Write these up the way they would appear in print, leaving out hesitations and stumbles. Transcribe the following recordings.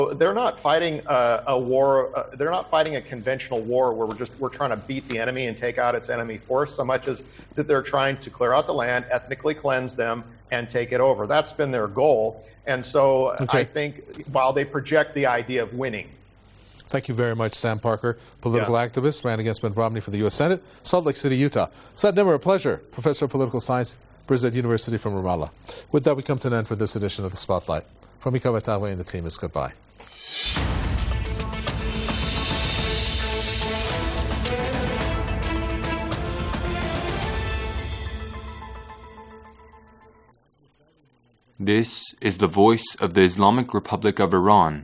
They're not fighting a war. They're not fighting a conventional war where we're trying to beat the enemy and take out its enemy force, so much as that they're trying to clear out the land, ethnically cleanse them, and take it over. That's been their goal. And so I think while they project the idea of winning. Thank you very much, Sam Parker, political activist, ran against Mitt Romney for the U.S. Senate, Salt Lake City, Utah. Saad Nimr, a pleasure. Professor of Political Science, Birzeit University from Ramallah. With that, we come to an end for this edition of The Spotlight. From Ika Wetawe and the team is goodbye. This is the voice of the Islamic Republic of Iran.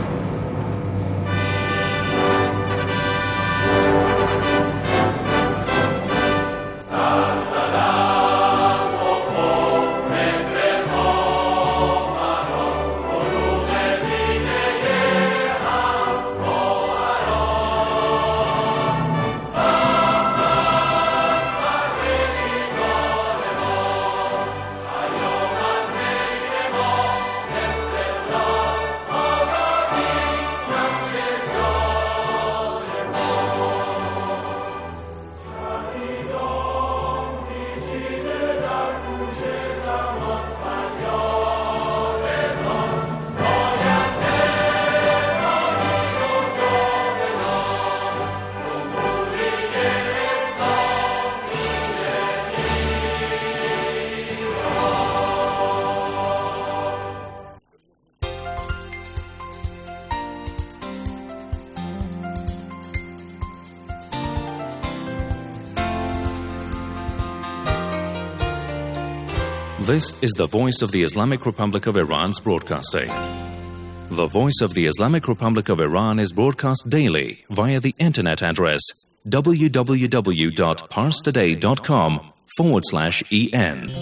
This is the Voice of the Islamic Republic of Iran's broadcasting. The Voice of the Islamic Republic of Iran is broadcast daily via the internet address www.parstoday.com/en.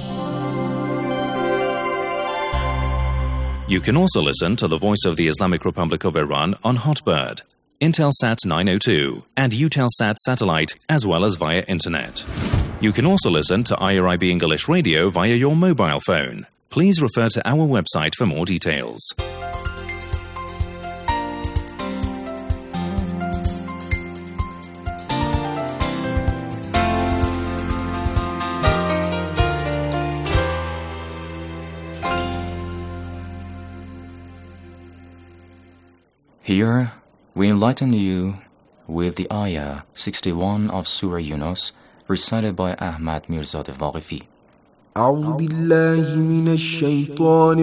You can also listen to the Voice of the Islamic Republic of Iran on Hotbird, Intelsat 902, and Eutelsat satellite, as well as via internet. You can also listen to IRIB English Radio via your mobile phone. Please refer to our website for more details. Here, we enlighten you with the ayah 61 of Surah Yunus, recited by Ahmad Mirzad Waghifi. أعوذ بالله من الشيطان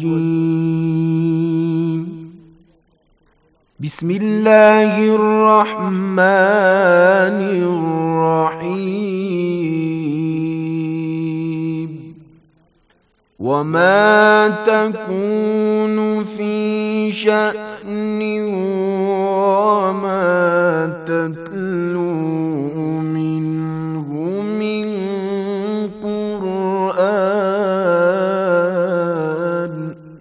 الرجيم. بسم الله الرحمن الرحيم. وما تكون في شأن وما تتلو منه من قرآن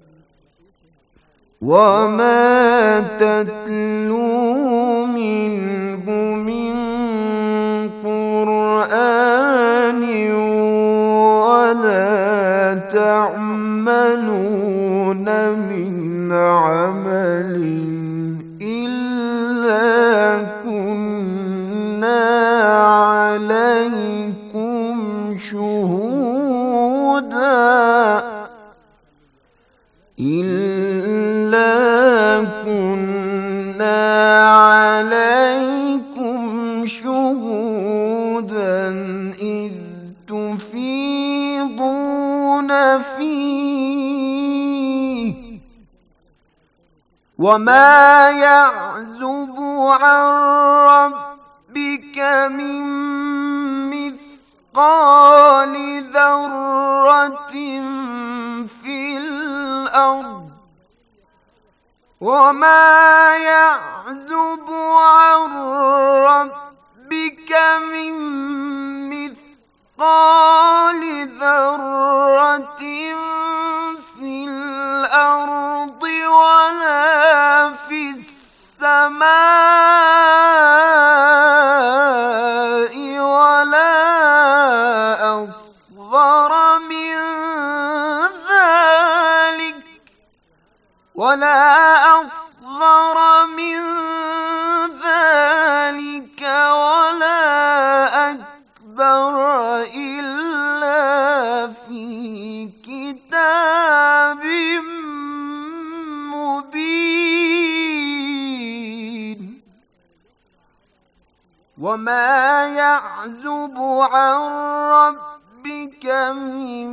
وما تتلو منه من قرآن ولا تعملون من عمل إلا كنا عليكم شهودا إذ تفيضون فيه وما يعزب عن ربك من مثقال ذرة في الأرض وما يعزب عن ربك من مثقال ذرة في الأرض ولا في السماء ولا أصغر من ذلك ولا أصغر وما يعزب عن ربك من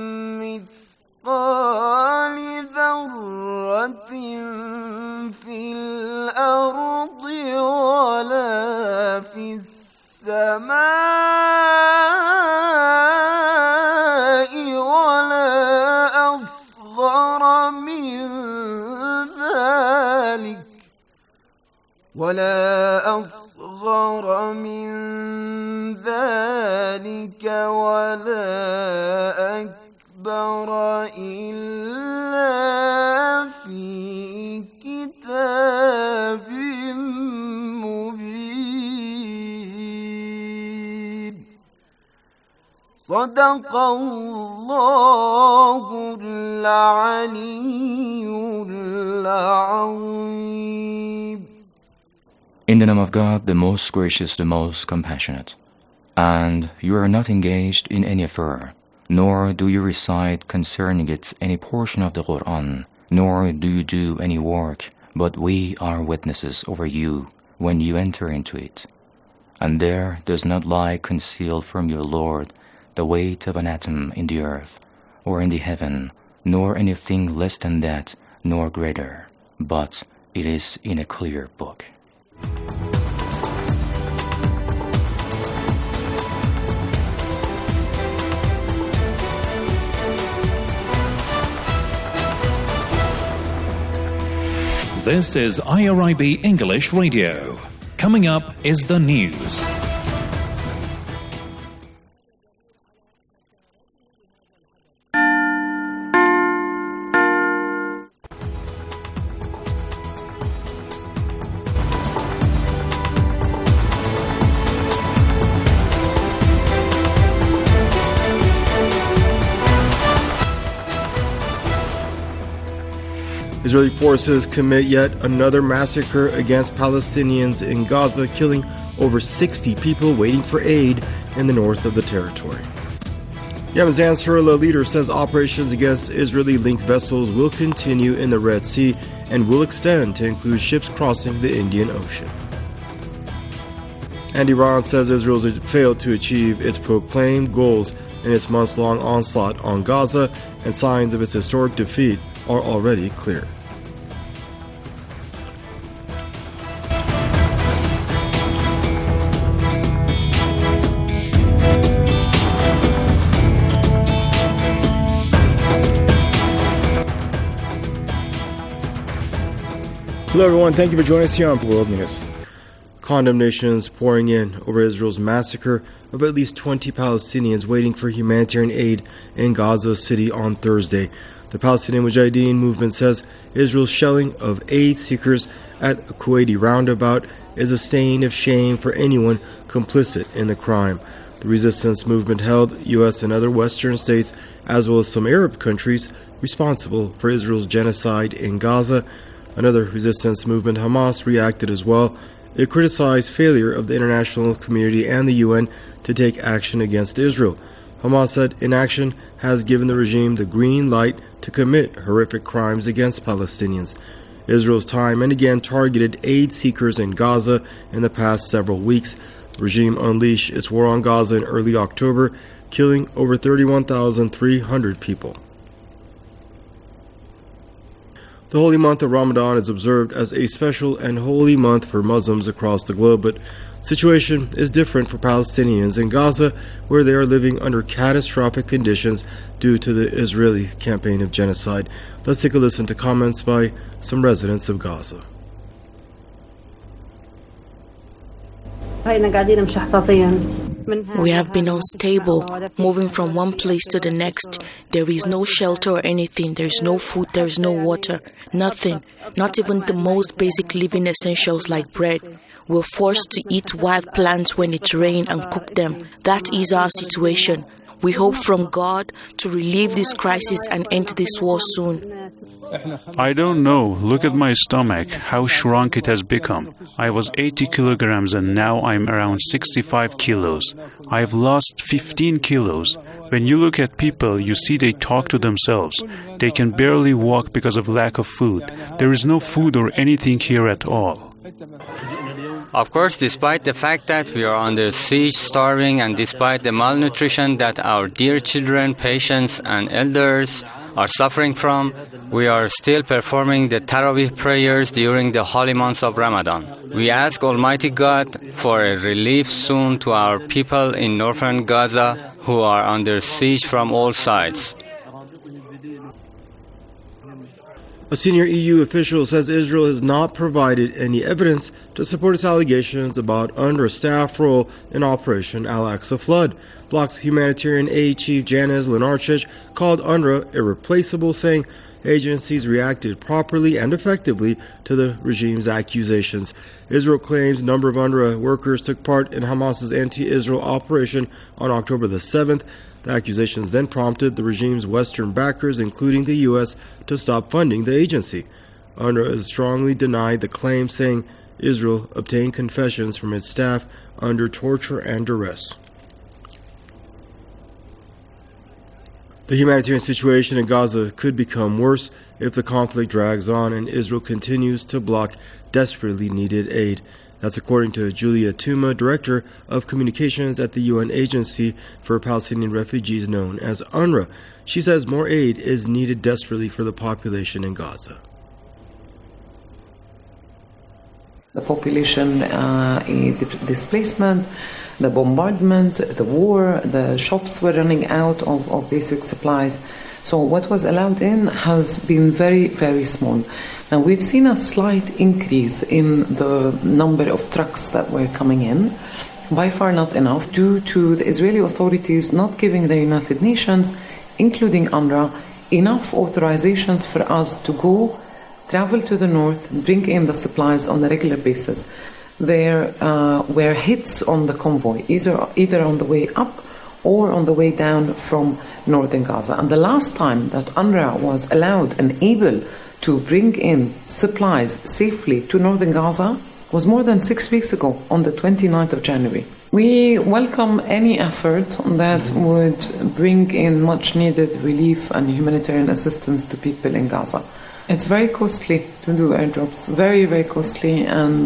مثقال ذرة في الأرض ولا في السماء ولا أصغر من ذلك ولا أكبر إلا في كتاب مبين. صدق الله العلي العظيم. In the name of God, the most gracious, the most compassionate. And you are not engaged in any affair, nor do you recite concerning it any portion of the Quran, nor do you do any work, but we are witnesses over you when you enter into it. And there does not lie concealed from your Lord the weight of an atom in the earth, or in the heaven, nor anything less than that, nor greater, but it is in a clear book. This is IRIB English Radio. Coming up is the news. Israeli forces commit yet another massacre against Palestinians in Gaza, killing over 60 people waiting for aid in the north of the territory. Yemen's Ansarullah leader says operations against Israeli-linked vessels will continue in the Red Sea and will extend to include ships crossing the Indian Ocean. And Iran says Israel has failed to achieve its proclaimed goals in its months-long onslaught on Gaza, and signs of its historic defeat are already clear. Hello everyone, thank you for joining us here on World News. Condemnations pouring in over Israel's massacre of at least 20 Palestinians waiting for humanitarian aid in Gaza City on Thursday. The Palestinian Mujahideen movement says Israel's shelling of aid seekers at a Kuwaiti roundabout is a stain of shame for anyone complicit in the crime. The resistance movement held U.S. and other Western states, as well as some Arab countries, responsible for Israel's genocide in Gaza. Another resistance movement, Hamas, reacted as well. It criticized failure of the international community and the UN to take action against Israel. Hamas said inaction has given the regime the green light to commit horrific crimes against Palestinians. Israel's time and again targeted aid seekers in Gaza in the past several weeks. The regime unleashed its war on Gaza in early October, killing over 31,300 people. The holy month of Ramadan is observed as a special and holy month for Muslims across the globe, but the situation is different for Palestinians in Gaza, where they are living under catastrophic conditions due to the Israeli campaign of genocide. Let's take a listen to comments by some residents of Gaza. We have been unstable, moving from one place to the next. There is no shelter or anything. There is no food, there is no water, nothing, not even the most basic living essentials like bread. We're forced to eat wild plants when it rains and cook them. That is our situation. We hope from God to relieve this crisis and end this war soon. I don't know. Look at my stomach, how shrunk it has become. I was 80 kilograms and now I'm around 65 kilos. I've lost 15 kilos. When you look at people, you see they talk to themselves. They can barely walk because of lack of food. There is no food or anything here at all. Of course, despite the fact that we are under siege, starving, and despite the malnutrition that our dear children, patients, and elders are suffering from, we are still performing the Tarawih prayers during the holy months of Ramadan. We ask Almighty God for a relief soon to our people in northern Gaza who are under siege from all sides. A senior EU official says Israel has not provided any evidence to support its allegations about UNRWA staff role in Operation Al-Aqsa Flood. Bloc's humanitarian aid chief Janez Lenarčič called UNRWA irreplaceable, saying agencies reacted properly and effectively to the regime's accusations. Israel claims a number of UNRWA workers took part in Hamas's anti-Israel operation on October the 7th. The accusations then prompted the regime's Western backers, including the U.S., to stop funding the agency. UNRWA has strongly denied the claim, saying Israel obtained confessions from its staff under torture and duress. The humanitarian situation in Gaza could become worse if the conflict drags on and Israel continues to block desperately needed aid. That's according to Julia Tuma, Director of Communications at the UN Agency for Palestinian Refugees known as UNRWA. She says more aid is needed desperately for the population in Gaza. The population displacement, the bombardment, the war, the shops were running out of basic supplies. So what was allowed in has been very, very small. Now we've seen a slight increase in the number of trucks that were coming in, by far not enough, due to the Israeli authorities not giving the United Nations, including UNRWA, enough authorizations for us to go, travel to the north, bring in the supplies on a regular basis. There were hits on the convoy, either on the way up or on the way down from northern Gaza. And the last time that UNRWA was allowed and able to bring in supplies safely to northern Gaza was more than 6 weeks ago, on the 29th of January. We welcome any effort that would bring in much needed relief and humanitarian assistance to people in Gaza. It's very costly to do airdrops, very, very costly, and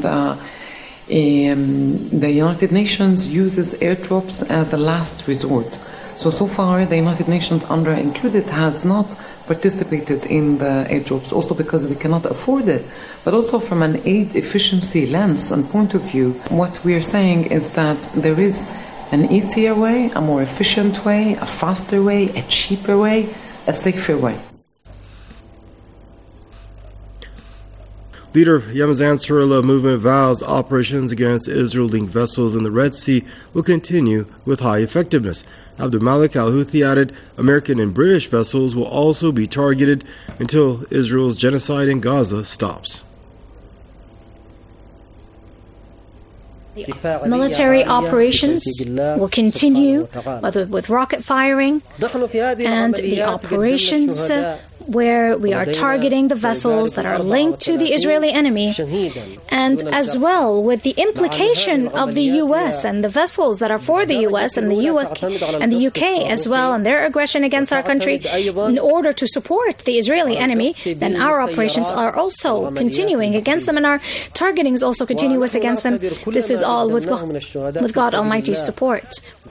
the United Nations uses airdrops as a last resort. So far, the United Nations, UNRWA included, has not participated in the airdrops, also because we cannot afford it, but also from an aid efficiency lens and point of view. What we are saying is that there is an easier way, a more efficient way, a faster way, a cheaper way, a safer way. Leader of Yemen's Ansarullah movement vows operations against Israel-linked vessels in the Red Sea will continue with high effectiveness. Abdul Malik al-Houthi added American and British vessels will also be targeted until Israel's genocide in Gaza stops. Military operations will continue with rocket firing, and the operations where we are targeting the vessels that are linked to the Israeli enemy, and as well with the implication of the U.S. and the vessels that are for the U.S. and the UK as well, and their aggression against our country in order to support the Israeli enemy, then our operations are also continuing against them, and our targeting is also continuous against them. This is all with God Almighty's support.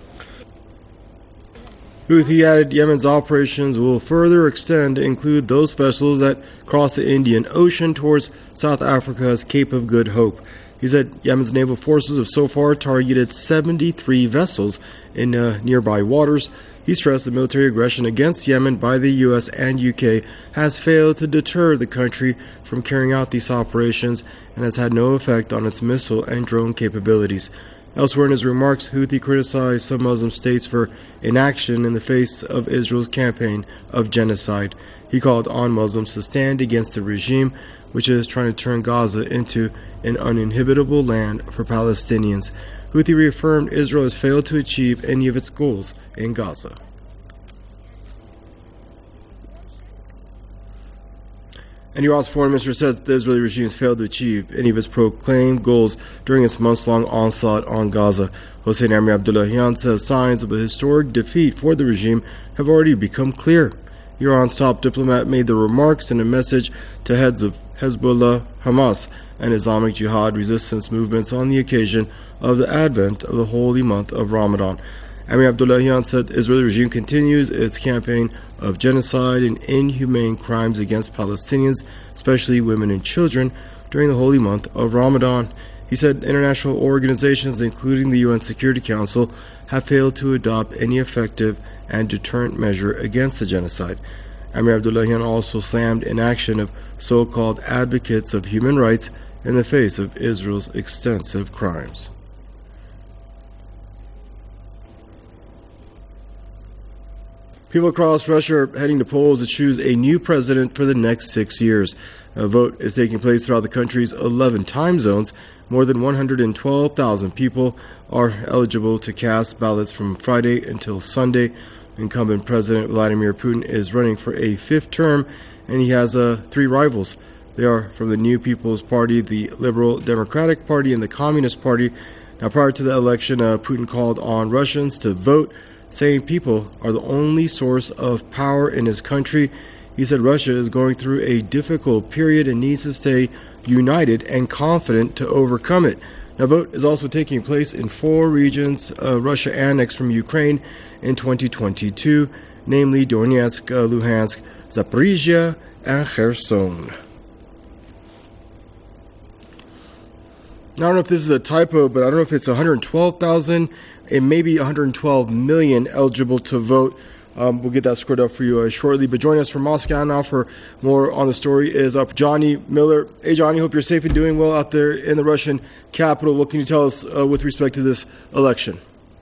Houthi added Yemen's operations will further extend to include those vessels that cross the Indian Ocean towards South Africa's Cape of Good Hope. He said Yemen's naval forces have so far targeted 73 vessels in nearby waters. He stressed the military aggression against Yemen by the U.S. and UK has failed to deter the country from carrying out these operations and has had no effect on its missile and drone capabilities. Elsewhere in his remarks, Houthi criticized some Muslim states for inaction in the face of Israel's campaign of genocide. He called on Muslims to stand against the regime, which is trying to turn Gaza into an uninhabitable land for Palestinians. Houthi reaffirmed Israel has failed to achieve any of its goals in Gaza. And Iran's foreign minister says the Israeli regime has failed to achieve any of its proclaimed goals during its months-long onslaught on Gaza. Hossein Amir-Abdollahian says signs of a historic defeat for the regime have already become clear. Iran's top diplomat made the remarks in a message to heads of Hezbollah, Hamas, and Islamic Jihad resistance movements on the occasion of the advent of the holy month of Ramadan. Amir Abdullahian said the Israeli regime continues its campaign of genocide and inhumane crimes against Palestinians, especially women and children, during the holy month of Ramadan. He said international organizations, including the UN Security Council, have failed to adopt any effective and deterrent measure against the genocide. Amir Abdullahian also slammed inaction of so-called advocates of human rights in the face of Israel's extensive crimes. People across Russia are heading to polls to choose a new president for the next 6 years. A vote is taking place throughout the country's 11 time zones. More than 112,000 people are eligible to cast ballots from Friday until Sunday. Incumbent President Vladimir Putin is running for a fifth term, and he has three rivals. They are from the New People's Party, the Liberal Democratic Party, and the Communist Party. Now, prior to the election, Putin called on Russians to vote, saying people are the only source of power in his country. He said Russia is going through a difficult period and needs to stay united and confident to overcome it. Now, vote is also taking place in 4 regions Russia annexed from Ukraine in 2022, namely Donetsk, Luhansk, Zaporizhia, and Kherson. Now, I don't know if this is a typo, but I don't know if it's 112,000. It may be 112 million eligible to vote. We'll get that squared up for you shortly. But joining us from Moscow now for more on the story is Johnny Miller. Hey, Johnny, hope you're safe and doing well out there in the Russian capital. What can you tell us with respect to this election?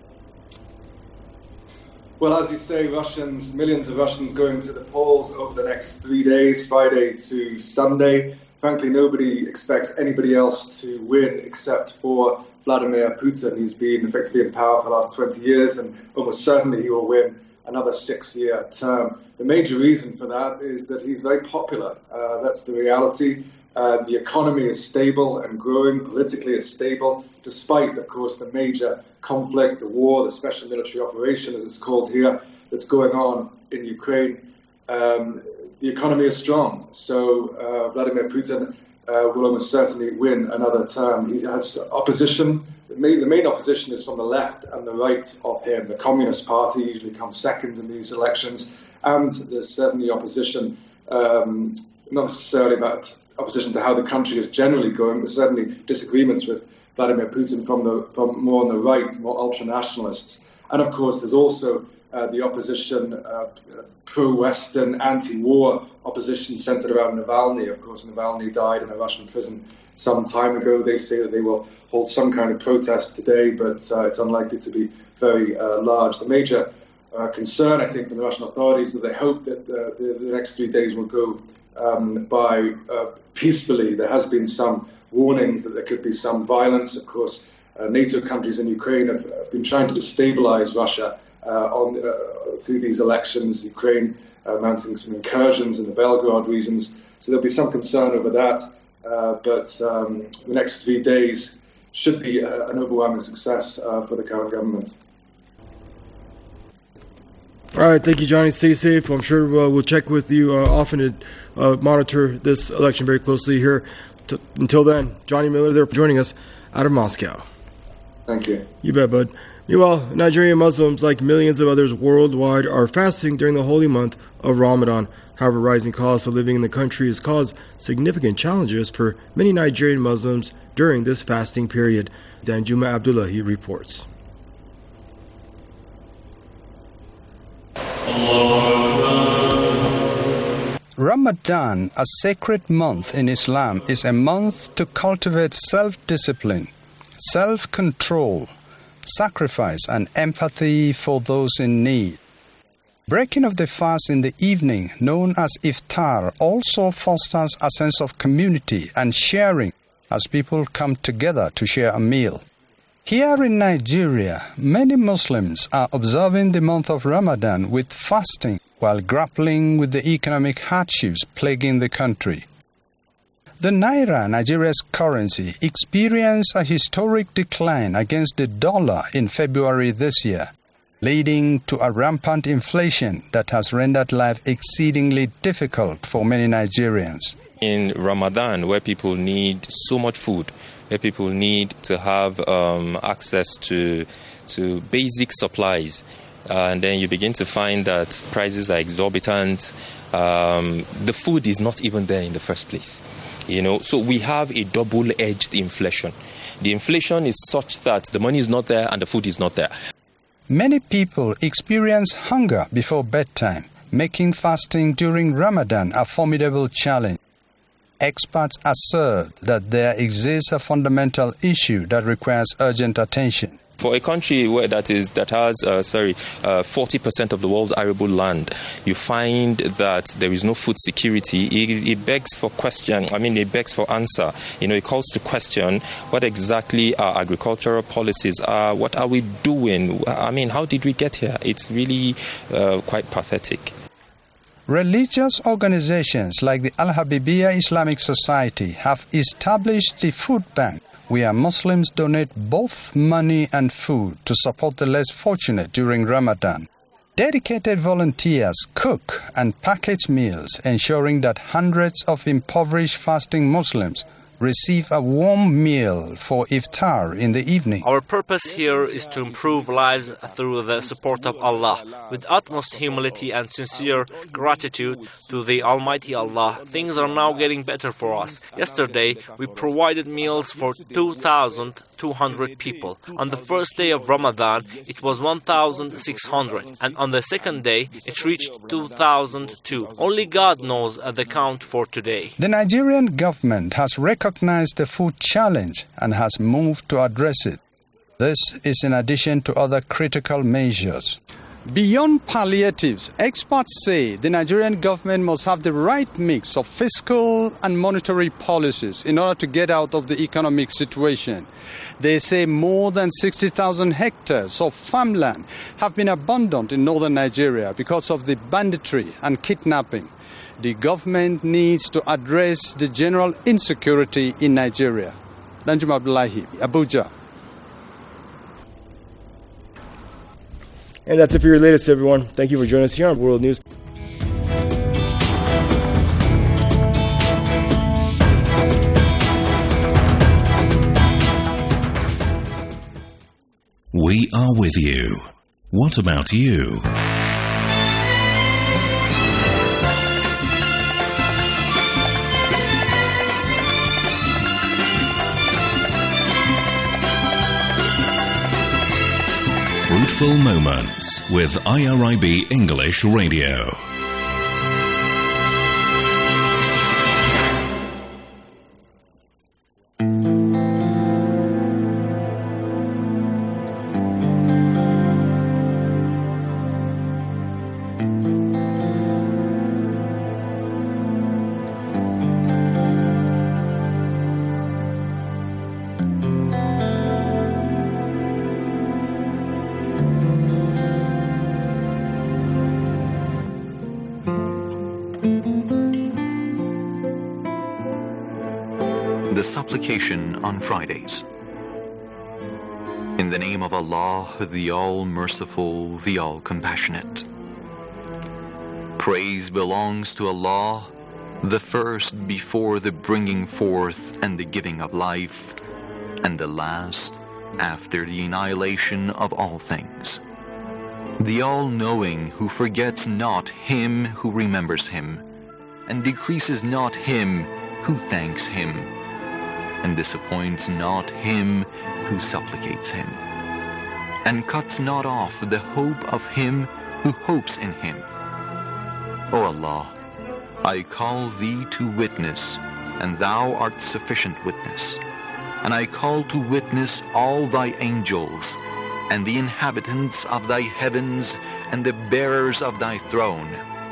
Well, as you say, millions of Russians going to the polls over the next 3 days, Friday to Sunday. Frankly, nobody expects anybody else to win except for Vladimir Putin. He's been effectively in power for the last 20 years, and almost certainly he will win another 6-year term. The major reason for that is that he's very popular. That's the reality. The economy is stable and growing. Politically, it's stable, despite, of course, the major conflict, the war, the special military operation, as it's called here, that's going on in Ukraine. The economy is strong, so Vladimir Putin will almost certainly win another term. He has opposition. The main opposition is from the left and the right of him. The Communist Party usually comes second in these elections, and there's certainly opposition, not necessarily about opposition to how the country is generally going, but certainly disagreements with Vladimir Putin from more on the right, more ultra-nationalists. And of course, there's also the opposition, pro-Western, anti-war opposition centered around Navalny. Of course, Navalny died in a Russian prison some time ago. They say that they will hold some kind of protest today, but it's unlikely to be very large. The major concern, I think, from the Russian authorities is that they hope that the next 3 days will go by peacefully. There has been some warnings that there could be some violence. Of course, NATO countries in Ukraine have been trying to destabilize Russia through these elections. Ukraine mounting some incursions in the Belgorod regions. So there'll be some concern over that. But the next 3 days should be an overwhelming success for the current government. All right, thank you, Johnny. Stay safe. I'm sure we'll check with you often to monitor this election very closely here. Until then, Johnny Miller there joining us out of Moscow. Thank you. You bet, bud. Meanwhile, Nigerian Muslims, like millions of others worldwide, are fasting during the holy month of Ramadan. However, rising costs of living in the country has caused significant challenges for many Nigerian Muslims during this fasting period. Danjuma Abdullahi reports. Ramadan, a sacred month in Islam, is a month to cultivate self-discipline, self-control, sacrifice, and empathy for those in need. Breaking of the fast in the evening, known as iftar, also fosters a sense of community and sharing as people come together to share a meal. Here in Nigeria, many Muslims are observing the month of Ramadan with fasting while grappling with the economic hardships plaguing the country. The Naira, Nigeria's currency, experienced a historic decline against the dollar in February this year, leading to a rampant inflation that has rendered life exceedingly difficult for many Nigerians. In Ramadan, where people need so much food, where people need to have access to basic supplies, and then you begin to find that prices are exorbitant. The food is not even there in the first place. So we have a double-edged inflation. The inflation is such that the money is not there and the food is not there. Many people experience hunger before bedtime, making fasting during Ramadan a formidable challenge. Experts assert that there exists a fundamental issue that requires urgent attention. For a country that has 40% of the world's arable land, you find that there is no food security. It begs for question. It begs for answer. It calls to question what exactly our agricultural policies are. What are we doing? How did we get here? It's really quite pathetic. Religious organizations like the Al-Habibiyya Islamic Society have established the food bank, where Muslims donate both money and food to support the less fortunate during Ramadan. Dedicated volunteers cook and package meals, ensuring that hundreds of impoverished fasting Muslims receive a warm meal for iftar in the evening. Our purpose here is to improve lives through the support of Allah. With utmost humility and sincere gratitude to the Almighty Allah, things are now getting better for us. Yesterday, we provided meals for 2,200 people. On the first day of Ramadan, it was 1,600. And on the second day, it reached 2,002. Only God knows the count for today. The Nigerian government has recognized the food challenge and has moved to address it. This is in addition to other critical measures. Beyond palliatives, experts say the Nigerian government must have the right mix of fiscal and monetary policies in order to get out of the economic situation. They say more than 60,000 hectares of farmland have been abandoned in northern Nigeria because of the banditry and kidnapping. The government needs to address the general insecurity in Nigeria. Danjuma Abdullahi, Abuja. And that's it for your latest, everyone. Thank you for joining us here on World News. We are with you. What about you? Fruitful Moments with IRIB English Radio. The supplication on Fridays. In the name of Allah, the All-Merciful, the All-Compassionate. Praise belongs to Allah, the first before the bringing forth and the giving of life, and the last after the annihilation of all things. The All-Knowing, who forgets not him who remembers him, and decreases not him who thanks him, and disappoints not him who supplicates him, and cuts not off the hope of him who hopes in him. O Allah, I call thee to witness, and thou art sufficient witness, and I call to witness all thy angels, and the inhabitants of thy heavens, and the bearers of thy throne,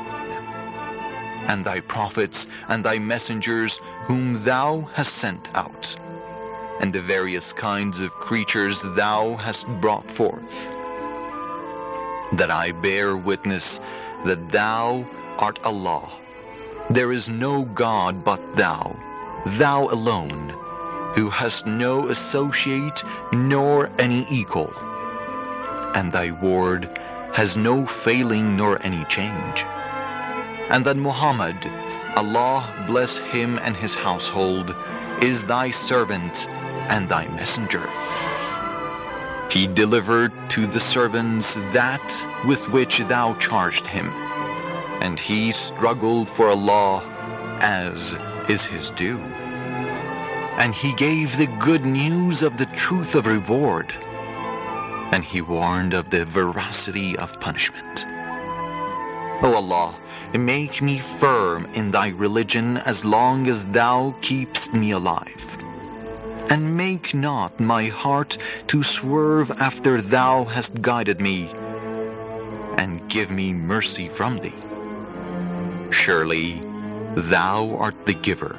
and thy prophets and thy messengers whom thou hast sent out, and the various kinds of creatures thou hast brought forth, that I bear witness that thou art Allah. There is no God but thou, thou alone, who hast no associate nor any equal, and thy word has no failing nor any change. And that Muhammad, Allah bless him and his household, is thy servant and thy messenger. He delivered to the servants that with which thou charged him, and he struggled for Allah as is his due. And he gave the good news of the truth of reward, and he warned of the veracity of punishment. O Allah, make me firm in thy religion as long as thou keepst me alive, and make not my heart to swerve after thou hast guided me, and give me mercy from thee. Surely thou art the giver.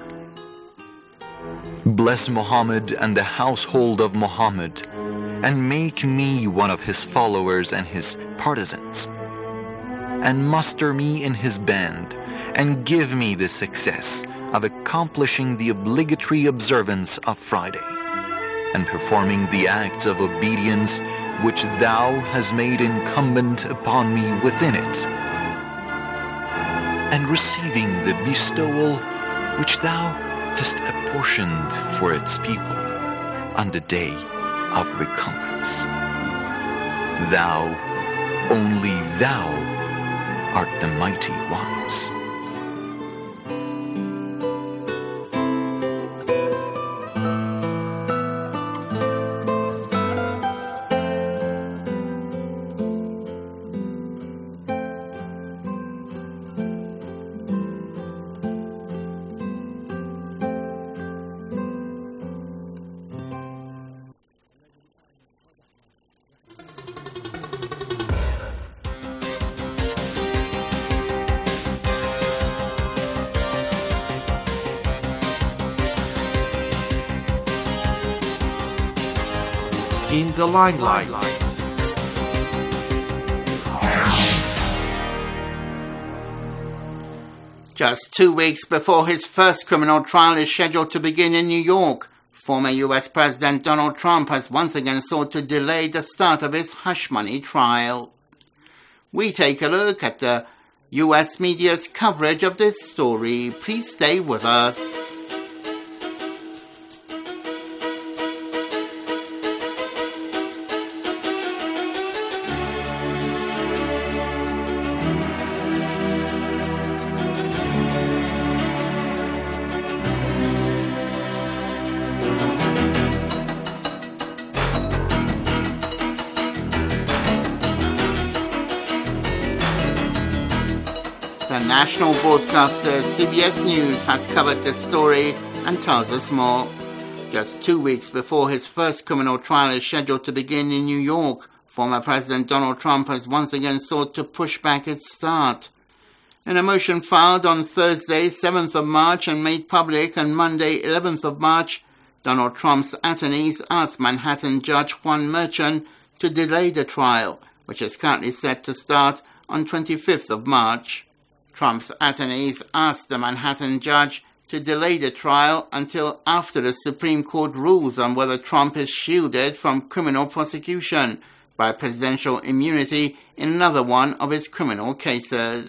Bless Muhammad and the household of Muhammad, and make me one of his followers and his partisans, and muster me in his band, and give me the success of accomplishing the obligatory observance of Friday, and performing the acts of obedience which thou hast made incumbent upon me within it, and receiving the bestowal which thou hast apportioned for its people on the day of recompense. Thou, only thou, art the mighty wise. In the limelight. Just 2 weeks before his first criminal trial is scheduled to begin in New York, former U.S. President Donald Trump has once again sought to delay the start of his hush money trial. We take a look at the U.S. media's coverage of this story. Please stay with us. The national broadcaster CBS News has covered this story and tells us more. Just 2 weeks before his first criminal trial is scheduled to begin in New York, former President Donald Trump has once again sought to push back its start. In a motion filed on Thursday, 7th of March and made public on Monday, 11th of March, Donald Trump's attorneys asked Manhattan Judge Juan Merchan to delay the trial, which is currently set to start on 25th of March. Trump's attorneys asked the Manhattan judge to delay the trial until after the Supreme Court rules on whether Trump is shielded from criminal prosecution by presidential immunity in another one of his criminal cases.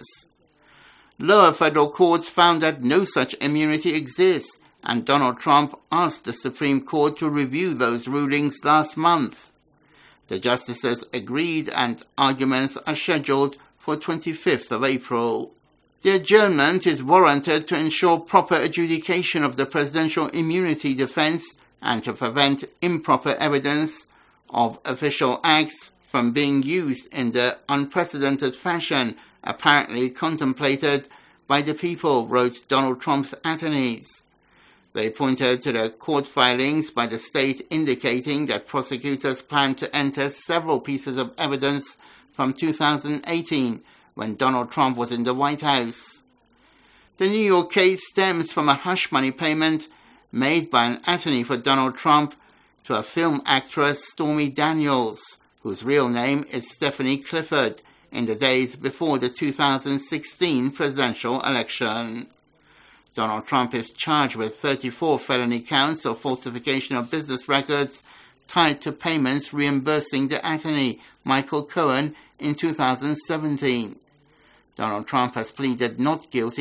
Lower federal courts found that no such immunity exists, and Donald Trump asked the Supreme Court to review those rulings last month. The justices agreed, and arguments are scheduled for 25th of April. The adjournment is warranted to ensure proper adjudication of the presidential immunity defense and to prevent improper evidence of official acts from being used in the unprecedented fashion apparently contemplated by the people, wrote Donald Trump's attorneys. They pointed to the court filings by the state indicating that prosecutors plan to enter several pieces of evidence from 2018, when Donald Trump was in the White House. The New York case stems from a hush money payment made by an attorney for Donald Trump to a film actress, Stormy Daniels, whose real name is Stephanie Clifford, in the days before the 2016 presidential election. Donald Trump is charged with 34 felony counts of falsification of business records tied to payments reimbursing the attorney, Michael Cohen, in 2017. Donald Trump has pleaded not guilty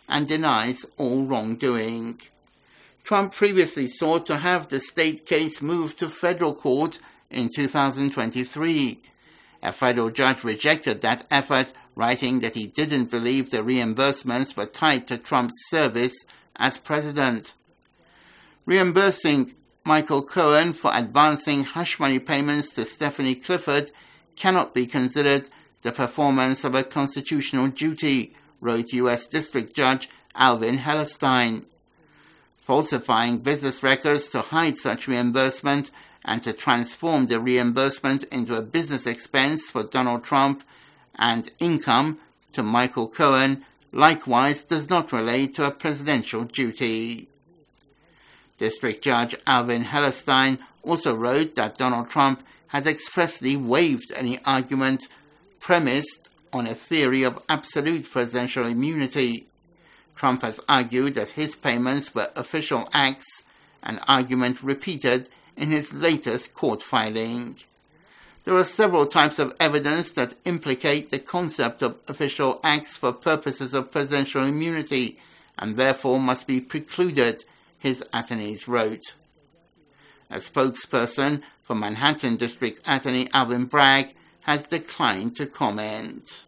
and denies all wrongdoing. Trump previously sought to have the state case moved to federal court in 2023. A federal judge rejected that effort, writing that he didn't believe the reimbursements were tied to Trump's service as president. Reimbursing Michael Cohen for advancing hush money payments to Stephanie Clifford cannot be considered the performance of a constitutional duty, wrote U.S. District Judge Alvin Hellerstein. Falsifying business records to hide such reimbursement and to transform the reimbursement into a business expense for Donald Trump and income to Michael Cohen likewise does not relate to a presidential duty. District Judge Alvin Hellerstein also wrote that Donald Trump has expressly waived any argument premised on a theory of absolute presidential immunity. Trump has argued that his payments were official acts, an argument repeated in his latest court filing. There are several types of evidence that implicate the concept of official acts for purposes of presidential immunity and therefore must be precluded, his attorneys wrote. A spokesperson for Manhattan District Attorney Alvin Bragg has declined to comment.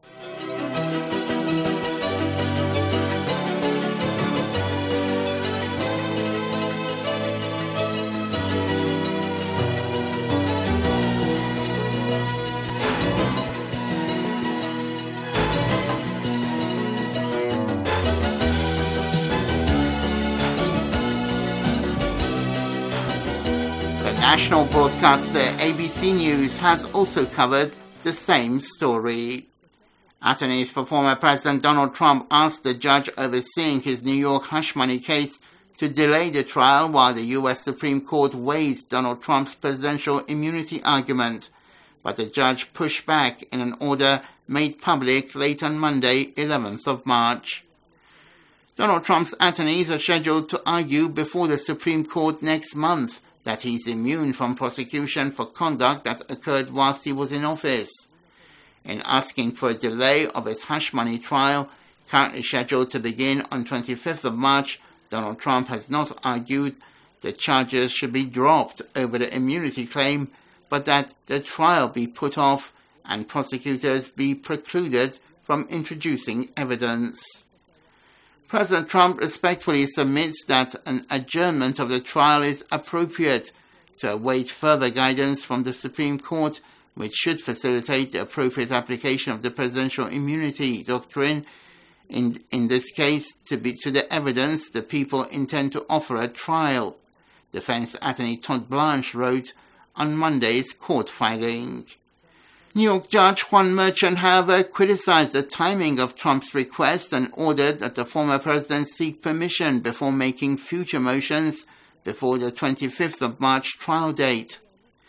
National broadcaster ABC News has also covered the same story. Attorneys for former President Donald Trump asked the judge overseeing his New York hush money case to delay the trial while the U.S. Supreme Court weighs Donald Trump's presidential immunity argument, but the judge pushed back in an order made public late on Monday, 11th of March. Donald Trump's attorneys are scheduled to argue before the Supreme Court next month that he's immune from prosecution for conduct that occurred whilst he was in office. In asking for a delay of his hush money trial, currently scheduled to begin on 25th of March, Donald Trump has not argued the charges should be dropped over the immunity claim, but that the trial be put off and prosecutors be precluded from introducing evidence. President Trump respectfully submits that an adjournment of the trial is appropriate to await further guidance from the Supreme Court, which should facilitate the appropriate application of the presidential immunity doctrine, in this case, to the evidence the people intend to offer at trial, defense attorney Todd Blanche wrote on Monday's court filing. New York Judge Juan Merchan, however, criticized the timing of Trump's request and ordered that the former president seek permission before making future motions before the 25th of March trial date.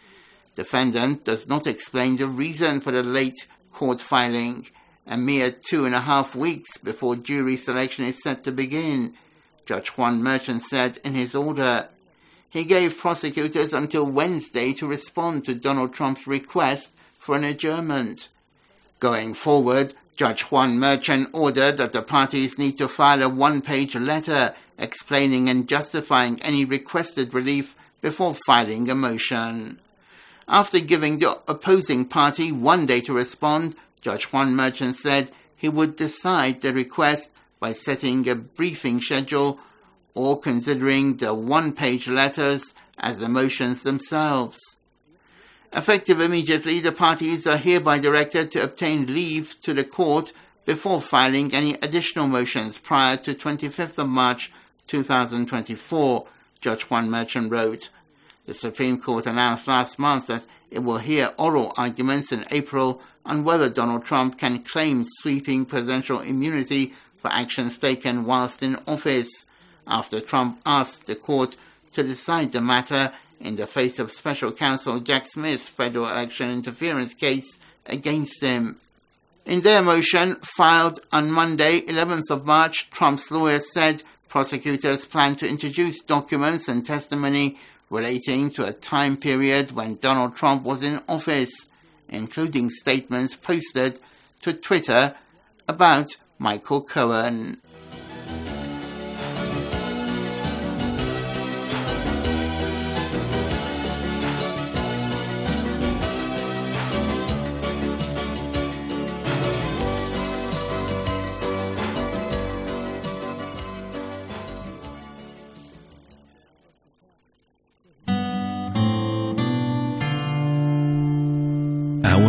Defendant does not explain the reason for the late court filing, a mere 2.5 weeks before jury selection is set to begin, Judge Juan Merchan said in his order. He gave prosecutors until Wednesday to respond to Donald Trump's request for an adjournment. Going forward, Judge Juan Merchan ordered that the parties need to file a one-page letter explaining and justifying any requested relief before filing a motion. After giving the opposing party 1 day to respond, Judge Juan Merchan said he would decide the request by setting a briefing schedule or considering the one-page letters as the motions themselves. Effective immediately, the parties are hereby directed to obtain leave to the court before filing any additional motions prior to 25th of March 2024, Judge Juan Merchan wrote. The Supreme Court announced last month that it will hear oral arguments in April on whether Donald Trump can claim sweeping presidential immunity for actions taken whilst in office, after Trump asked the court to decide the matter in the face of Special Counsel Jack Smith's federal election interference case against him. In their motion, filed on Monday, 11th of March, Trump's lawyers said prosecutors plan to introduce documents and testimony relating to a time period when Donald Trump was in office, including statements posted to Twitter about Michael Cohen.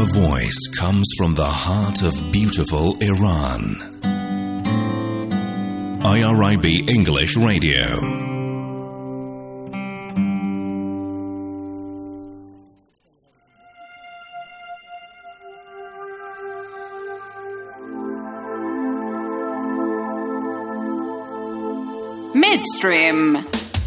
Our voice comes from the heart of beautiful Iran. IRIB English Radio. Midstream.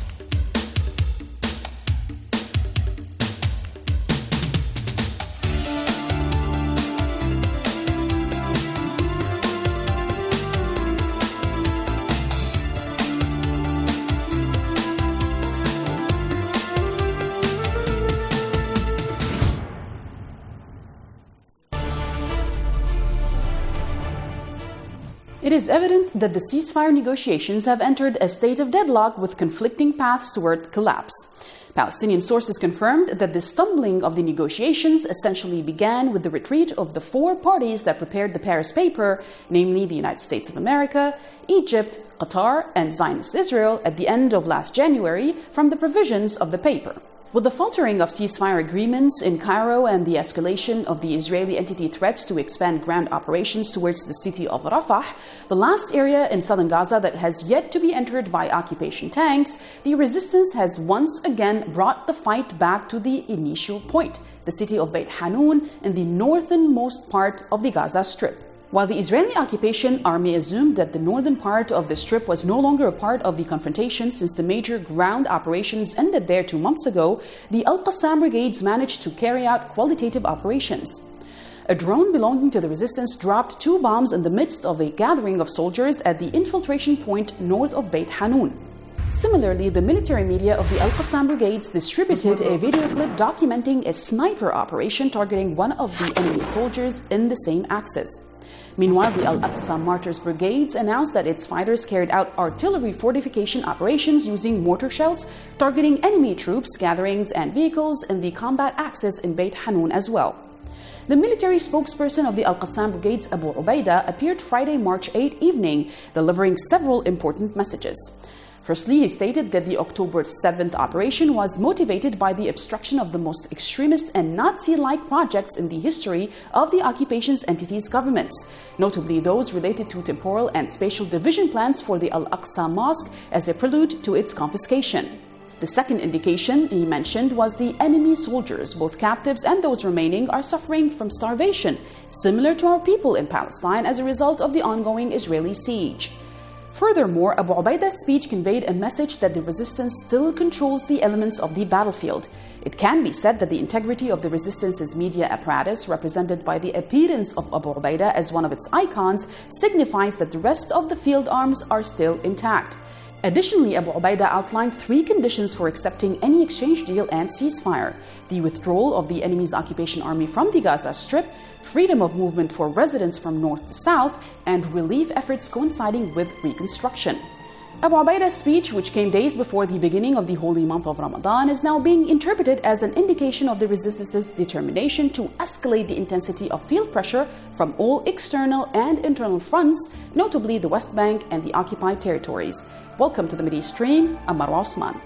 It is evident that the ceasefire negotiations have entered a state of deadlock with conflicting paths toward collapse. Palestinian sources confirmed that the stumbling of the negotiations essentially began with the retreat of the four parties that prepared the Paris paper, namely the United States of America, Egypt, Qatar, and Zionist Israel at the end of last January from the provisions of the paper. With the faltering of ceasefire agreements in Cairo and the escalation of the Israeli entity threats to expand ground operations towards the city of Rafah, the last area in southern Gaza that has yet to be entered by occupation tanks, the resistance has once again brought the fight back to the initial point, the city of Beit Hanun in the northernmost part of the Gaza Strip. While the Israeli occupation army assumed that the northern part of the Strip was no longer a part of the confrontation since the major ground operations ended there 2 months ago, the Al-Qassam brigades managed to carry out qualitative operations. A drone belonging to the resistance dropped 2 bombs in the midst of a gathering of soldiers at the infiltration point north of Beit Hanun. Similarly, the military media of the Al-Qassam brigades distributed a video clip documenting a sniper operation targeting one of the enemy soldiers in the same axis. Meanwhile, the Al-Aqsa Martyrs Brigades announced that its fighters carried out artillery fortification operations using mortar shells, targeting enemy troops, gatherings, and vehicles in the combat axis in Beit Hanun as well. The military spokesperson of the Al-Qassam Brigades, Abu Ubaidah, appeared Friday, March 8 evening, delivering several important messages. Firstly, he stated that the October 7th operation was motivated by the obstruction of the most extremist and Nazi-like projects in the history of the occupation's entities' governments, notably those related to temporal and spatial division plans for the Al-Aqsa Mosque as a prelude to its confiscation. The second indication he mentioned was the enemy soldiers, both captives and those remaining, are suffering from starvation, similar to our people in Palestine as a result of the ongoing Israeli siege. Furthermore, Abu Ubaidah's speech conveyed a message that the resistance still controls the elements of the battlefield. It can be said that the integrity of the resistance's media apparatus, represented by the appearance of Abu Ubaidah as one of its icons, signifies that the rest of the field arms are still intact. Additionally, Abu Ubaidah outlined 3 conditions for accepting any exchange deal and ceasefire: the withdrawal of the enemy's occupation army from the Gaza Strip, freedom of movement for residents from north to south, and relief efforts coinciding with reconstruction. Abu Ubaidah's speech, which came days before the beginning of the holy month of Ramadan, is now being interpreted as an indication of the resistance's determination to escalate the intensity of field pressure from all external and internal fronts, notably the West Bank and the occupied territories. Welcome to the Mideast Stream. I'm Marwa Osman.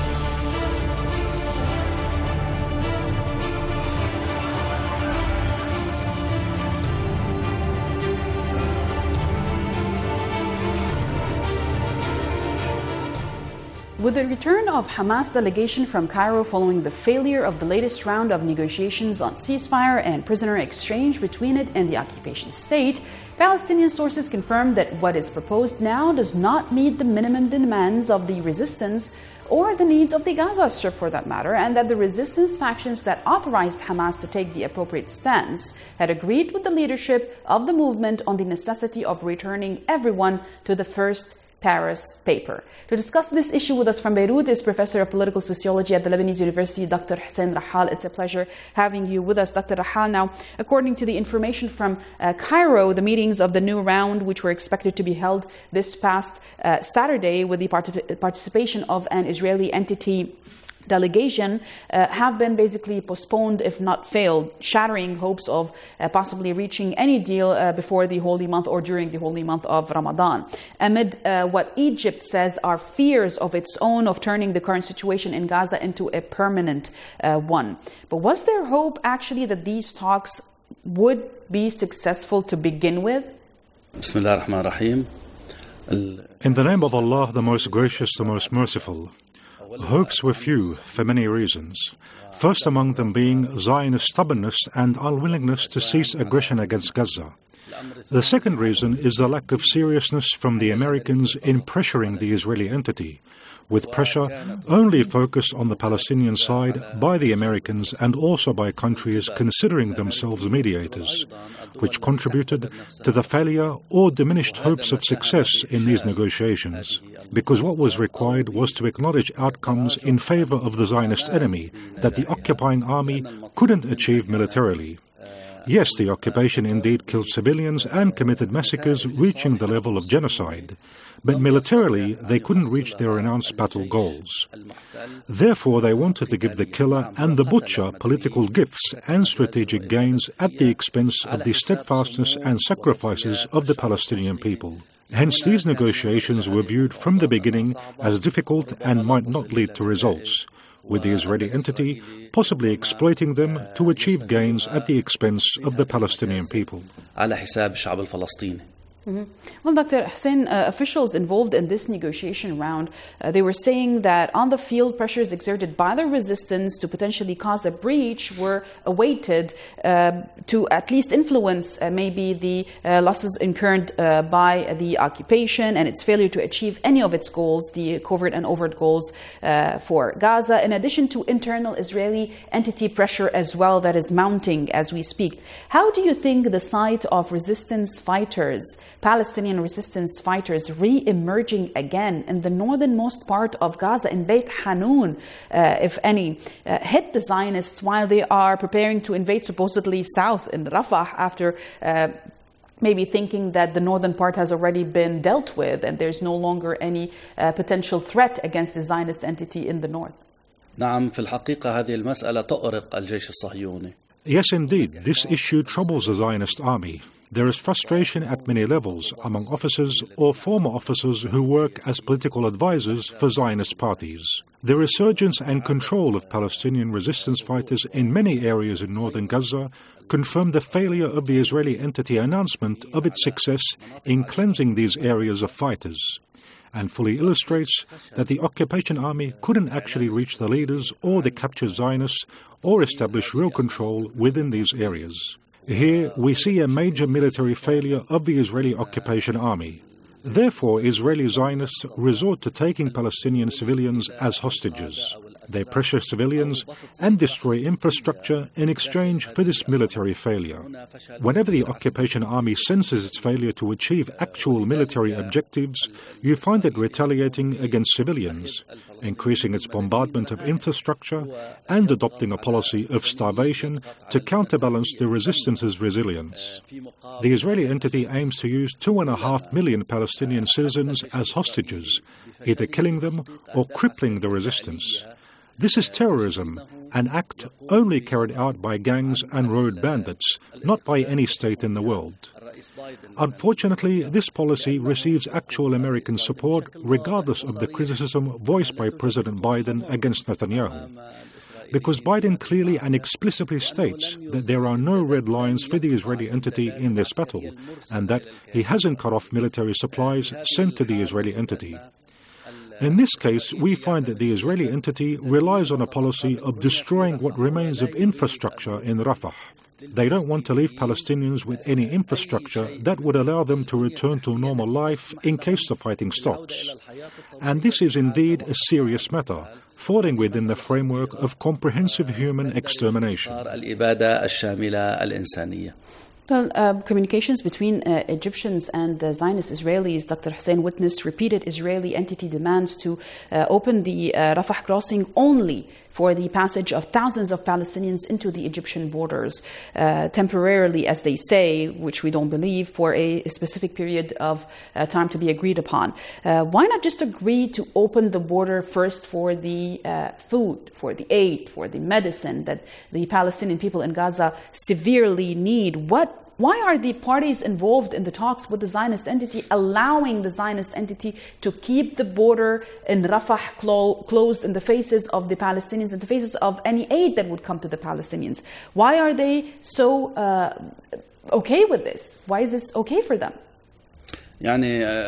With the return of Hamas delegation from Cairo following the failure of the latest round of negotiations on ceasefire and prisoner exchange between it and the occupation state, Palestinian sources confirmed that what is proposed now does not meet the minimum demands of the resistance or the needs of the Gaza Strip for that matter, and that the resistance factions that authorized Hamas to take the appropriate stance had agreed with the leadership of the movement on the necessity of returning everyone to the first Paris paper. To discuss this issue with us from Beirut is Professor of Political Sociology at the Lebanese University, Dr. Hussein Rahal. It's a pleasure having you with us, Dr. Rahal. Now, according to the information from Cairo, the meetings of the new round, which were expected to be held this past Saturday with the participation of an Israeli entity delegation, have been basically postponed, if not failed, shattering hopes of possibly reaching any deal before the holy month or during the holy month of Ramadan. Amid what Egypt says are fears of its own of turning the current situation in Gaza into a permanent one. But was there hope actually that these talks would be successful to begin with? In the name of Allah, the most gracious, the most merciful. Hopes were few for many reasons. First among them being Zionist stubbornness and unwillingness to cease aggression against Gaza. The second reason is the lack of seriousness from the Americans in pressuring the Israeli entity, with pressure only focused on the Palestinian side by the Americans and also by countries considering themselves mediators, which contributed to the failure or diminished hopes of success in these negotiations, because what was required was to acknowledge outcomes in favor of the Zionist enemy that the occupying army couldn't achieve militarily. Yes, the occupation indeed killed civilians and committed massacres reaching the level of genocide, but militarily they couldn't reach their announced battle goals. Therefore, they wanted to give the killer and the butcher political gifts and strategic gains at the expense of the steadfastness and sacrifices of the Palestinian people. Hence, these negotiations were viewed from the beginning as difficult and might not lead to results, with the Israeli entity possibly exploiting them to achieve gains at the expense of the Palestinian people. Mm-hmm. Well, Dr. Hussein, officials involved in this negotiation round, they were saying that on the field, pressures exerted by the resistance to potentially cause a breach were awaited to at least influence maybe the losses incurred by the occupation and its failure to achieve any of its goals, the covert and overt goals for Gaza, in addition to internal Israeli entity pressure as well that is mounting as we speak. How do you think the sight of resistance fighters, Palestinian resistance fighters re-emerging again in the northernmost part of Gaza, in Beit Hanun, if any, hit the Zionists while they are preparing to invade supposedly south in Rafah after maybe thinking that the northern part has already been dealt with and there's no longer any potential threat against the Zionist entity in the north? Yes, indeed, this issue troubles the Zionist army. There is frustration at many levels among officers or former officers who work as political advisors for Zionist parties. The resurgence and control of Palestinian resistance fighters in many areas in northern Gaza confirm the failure of the Israeli entity announcement of its success in cleansing these areas of fighters, and fully illustrates that the occupation army couldn't actually reach the leaders or the captured Zionists or establish real control within these areas. Here we see a major military failure of the Israeli occupation army. Therefore, Israeli Zionists resort to taking Palestinian civilians as hostages. They pressure civilians and destroy infrastructure in exchange for this military failure. Whenever the occupation army senses its failure to achieve actual military objectives, you find it retaliating against civilians, increasing its bombardment of infrastructure and adopting a policy of starvation to counterbalance the resistance's resilience. The Israeli entity aims to use 2.5 million Palestinian citizens as hostages, either killing them or crippling the resistance. This is terrorism, an act only carried out by gangs and road bandits, not by any state in the world. Unfortunately, this policy receives actual American support regardless of the criticism voiced by President Biden against Netanyahu. Because Biden clearly and explicitly states that there are no red lines for the Israeli entity in this battle, and that he hasn't cut off military supplies sent to the Israeli entity. In this case, we find that the Israeli entity relies on a policy of destroying what remains of infrastructure in Rafah. They don't want to leave Palestinians with any infrastructure that would allow them to return to normal life in case the fighting stops. And this is indeed a serious matter, falling within the framework of comprehensive human extermination. Well, communications between Egyptians and Zionist Israelis, Dr. Hussein, witnessed repeated Israeli entity demands to open the Rafah crossing only for the passage of thousands of Palestinians into the Egyptian borders, temporarily, as they say, which we don't believe, for a specific period of time to be agreed upon. Why not just agree to open the border first for the food, for the aid, for the medicine that the Palestinian people in Gaza severely need? What Why are the parties involved in the talks with the Zionist entity allowing the Zionist entity to keep the border in Rafah closed in the faces of the Palestinians, in the faces of any aid that would come to the Palestinians? Why are they so okay with this? Why is this okay for them? At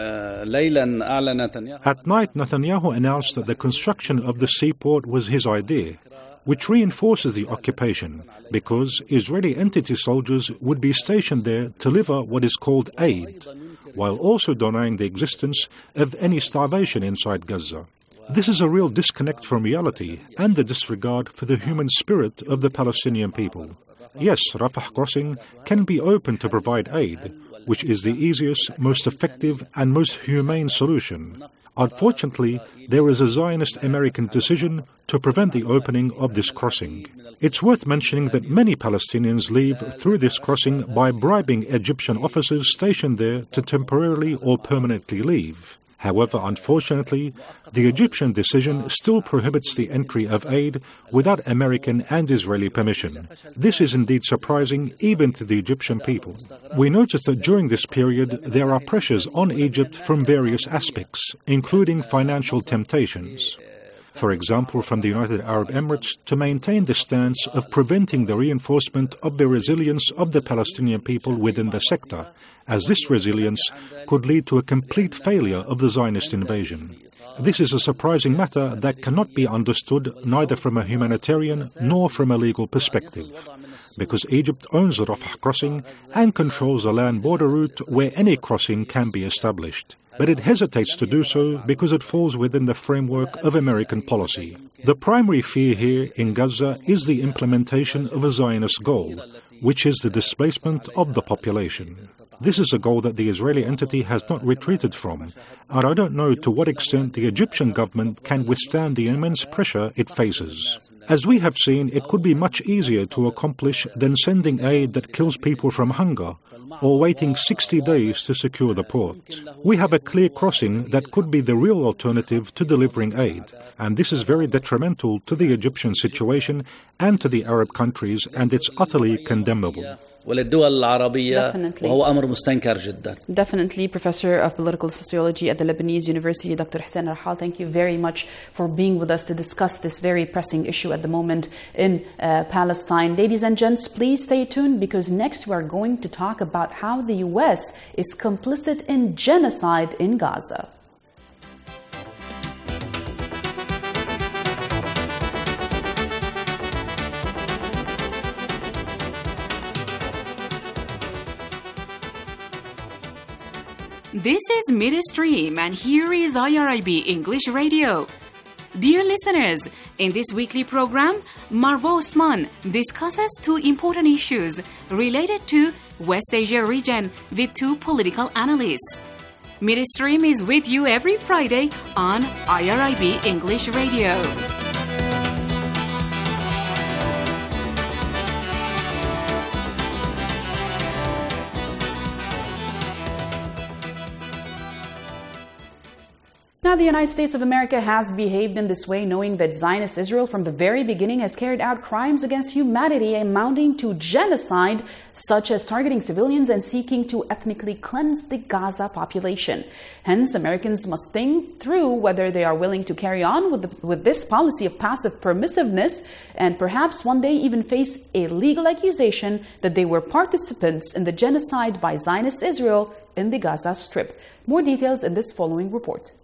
night, Netanyahu announced that the construction of the seaport was his idea, which reinforces the occupation, because Israeli entity soldiers would be stationed there to deliver what is called aid, while also denying the existence of any starvation inside Gaza. This is a real disconnect from reality and the disregard for the human spirit of the Palestinian people. Yes, Rafah crossing can be open to provide aid, which is the easiest, most effective and most humane solution. Unfortunately, there is a Zionist American decision to prevent the opening of this crossing. It's worth mentioning that many Palestinians leave through this crossing by bribing Egyptian officers stationed there to temporarily or permanently leave. However, unfortunately, the Egyptian decision still prohibits the entry of aid without American and Israeli permission. This is indeed surprising even to the Egyptian people. We notice that during this period there are pressures on Egypt from various aspects, including financial temptations. For example, from the United Arab Emirates to maintain the stance of preventing the reinforcement of the resilience of the Palestinian people within the sector, as this resilience could lead to a complete failure of the Zionist invasion. This is a surprising matter that cannot be understood neither from a humanitarian nor from a legal perspective, because Egypt owns the Rafah crossing and controls the land border route where any crossing can be established. But it hesitates to do so because it falls within the framework of American policy. The primary fear here in Gaza is the implementation of a Zionist goal, which is the displacement of the population. This is a goal that the Israeli entity has not retreated from, and I don't know to what extent the Egyptian government can withstand the immense pressure it faces. As we have seen, it could be much easier to accomplish than sending aid that kills people from hunger, or waiting 60 days to secure the port. We have a clear crossing that could be the real alternative to delivering aid, and this is very detrimental to the Egyptian situation and to the Arab countries, and it's utterly condemnable. Definitely, Professor of Political Sociology at the Lebanese University, Dr. Hussein Rahal, thank you very much for being with us to discuss this very pressing issue at the moment in Palestine. Ladies and gents, please stay tuned, because next we are going to talk about how the U.S. is complicit in genocide in Gaza. This is Midstream, and here is IRIB English Radio. Dear listeners, in this weekly program, Marwa Osman discusses two important issues related to West Asia region with two political analysts. Midstream is with you every Friday on IRIB English Radio. Now, the United States of America has behaved in this way, knowing that Zionist Israel from the very beginning has carried out crimes against humanity amounting to genocide, such as targeting civilians and seeking to ethnically cleanse the Gaza population. Hence, Americans must think through whether they are willing to carry on with this policy of passive permissiveness, and perhaps one day even face a legal accusation that they were participants in the genocide by Zionist Israel in the Gaza Strip. More details in this following report.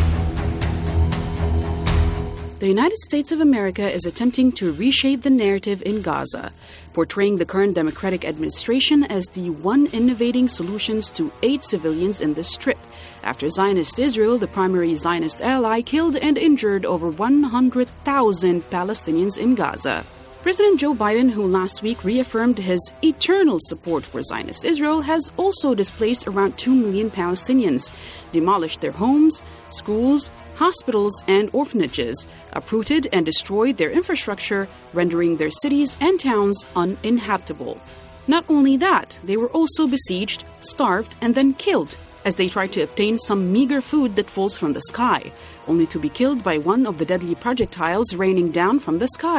The United States of America is attempting to reshape the narrative in Gaza, portraying the current Democratic administration as the one innovating solutions to aid civilians in the Strip, after Zionist Israel, the primary Zionist ally, killed and injured over 100,000 Palestinians in Gaza. President Joe Biden, who last week reaffirmed his eternal support for Zionist Israel, has also displaced around 2 million Palestinians, demolished their homes, schools, hospitals, and orphanages, uprooted and destroyed their infrastructure, rendering their cities and towns uninhabitable. Not only that, they were also besieged, starved, and then killed as they tried to obtain some meager food that falls from the sky, only to be killed by one of the deadly projectiles raining down from the sky.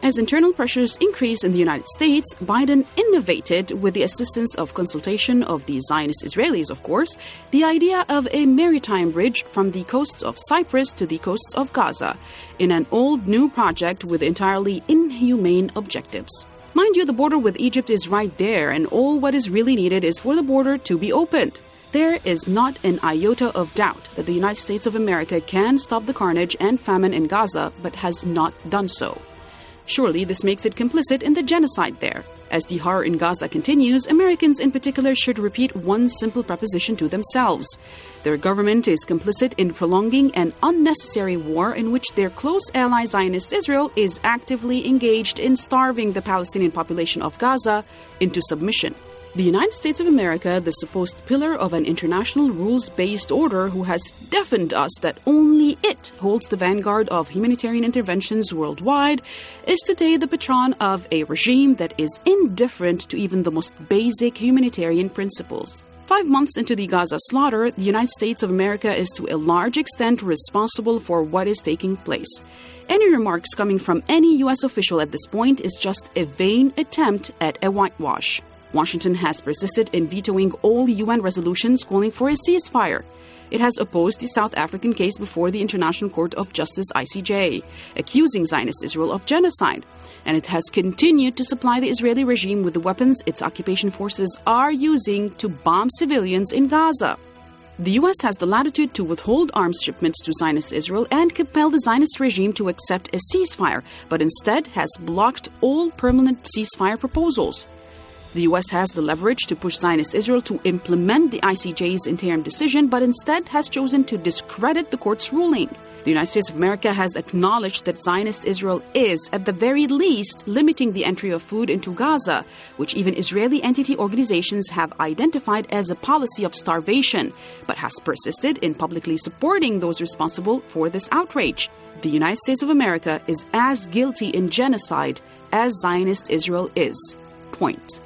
As internal pressures increase in the United States, Biden innovated, with the assistance of consultation of the Zionist Israelis, of course, the idea of a maritime bridge from the coasts of Cyprus to the coasts of Gaza, in an old-new project with entirely inhumane objectives. Mind you, the border with Egypt is right there, and all what is really needed is for the border to be opened. There is not an iota of doubt that the United States of America can stop the carnage and famine in Gaza, but has not done so. Surely this makes it complicit in the genocide there. As the horror in Gaza continues, Americans in particular should repeat one simple proposition to themselves. Their government is complicit in prolonging an unnecessary war in which their close ally Zionist Israel is actively engaged in starving the Palestinian population of Gaza into submission. The United States of America, the supposed pillar of an international rules-based order who has deafened us that only it holds the vanguard of humanitarian interventions worldwide, is today the patron of a regime that is indifferent to even the most basic humanitarian principles. 5 months into the Gaza slaughter, the United States of America is to a large extent responsible for what is taking place. Any remarks coming from any U.S. official at this point is just a vain attempt at a whitewash. Washington has persisted in vetoing all UN resolutions calling for a ceasefire. It has opposed the South African case before the International Court of Justice (ICJ), accusing Zionist Israel of genocide. And it has continued to supply the Israeli regime with the weapons its occupation forces are using to bomb civilians in Gaza. The U.S. has the latitude to withhold arms shipments to Zionist Israel and compel the Zionist regime to accept a ceasefire, but instead has blocked all permanent ceasefire proposals. The U.S. has the leverage to push Zionist Israel to implement the ICJ's interim decision, but instead has chosen to discredit the court's ruling. The United States of America has acknowledged that Zionist Israel is, at the very least, limiting the entry of food into Gaza, which even Israeli entity organizations have identified as a policy of starvation, but has persisted in publicly supporting those responsible for this outrage. The United States of America is as guilty in genocide as Zionist Israel is. Point.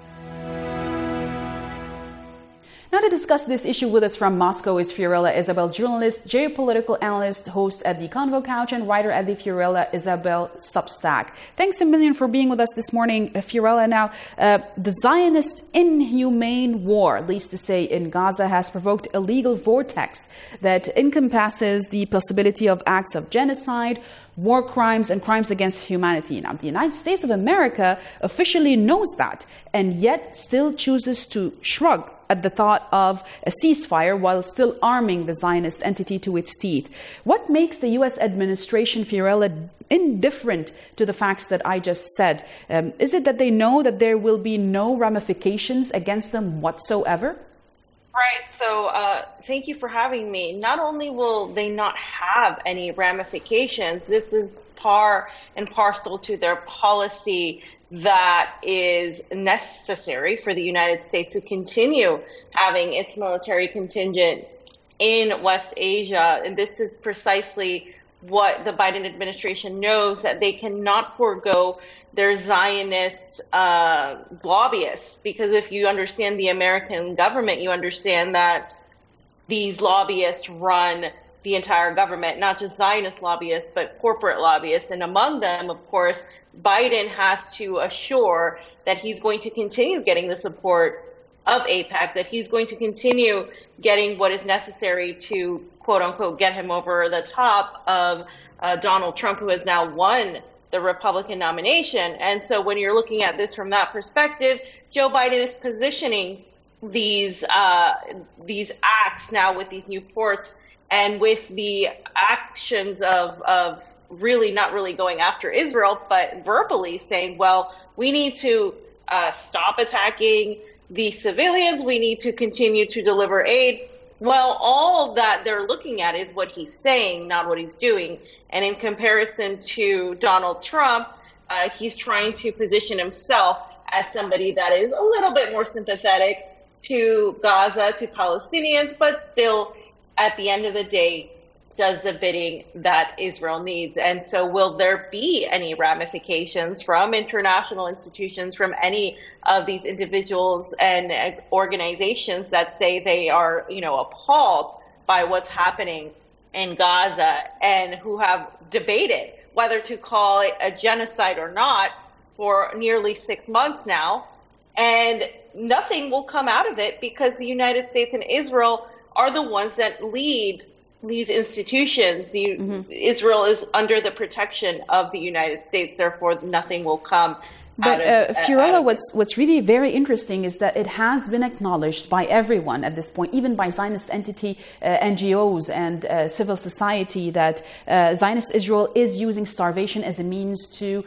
Now to discuss this issue with us from Moscow is Fiorella Isabel, journalist, geopolitical analyst, host at the Convo Couch, and writer at the Fiorella Isabel Substack. Thanks a million for being with us this morning, Fiorella. Now, the Zionist inhumane war, least to say, in Gaza has provoked a legal vortex that encompasses the possibility of acts of genocide, war crimes, and crimes against humanity. Now, the United States of America officially knows that, and yet still chooses to shrug at the thought of a ceasefire while still arming the Zionist entity to its teeth. What makes the U.S. administration, Fiorella, indifferent to the facts that I just said? Is it that they know that there will be no ramifications against them whatsoever? Right. So thank you for having me. Not only will they not have any ramifications, this is par and parcel to their policy that is necessary for the United States to continue having its military contingent in West Asia. And this is precisely what the Biden administration knows, that they cannot forego their Zionist lobbyists. Because if you understand the American government, you understand that these lobbyists run the entire government, not just Zionist lobbyists, but corporate lobbyists. And among them, of course, Biden has to assure that he's going to continue getting the support of AIPAC, that he's going to continue getting what is necessary to, quote unquote, get him over the top of Donald Trump, who has now won the Republican nomination. And so when you're looking at this from that perspective, Joe Biden is positioning these acts now with these new ports and with the actions of really not really going after Israel, but verbally saying, well, we need to stop attacking the civilians. We need to continue to deliver aid. Well, all that they're looking at is what he's saying, not what he's doing. And in comparison to Donald Trump, he's trying to position himself as somebody that is a little bit more sympathetic to Gaza, to Palestinians, but still, at the end of the day, does the bidding that Israel needs. And so will there be any ramifications from international institutions, from any of these individuals and organizations that say they are, appalled by what's happening in Gaza and who have debated whether to call it a genocide or not for nearly 6 months now. And nothing will come out of it because the United States and Israel are the ones that lead these institutions. Israel is under the protection of the United States, therefore nothing will come. But Fiorella, what's really very interesting is that it has been acknowledged by everyone at this point, even by Zionist entity, NGOs and civil society, that Zionist Israel is using starvation as a means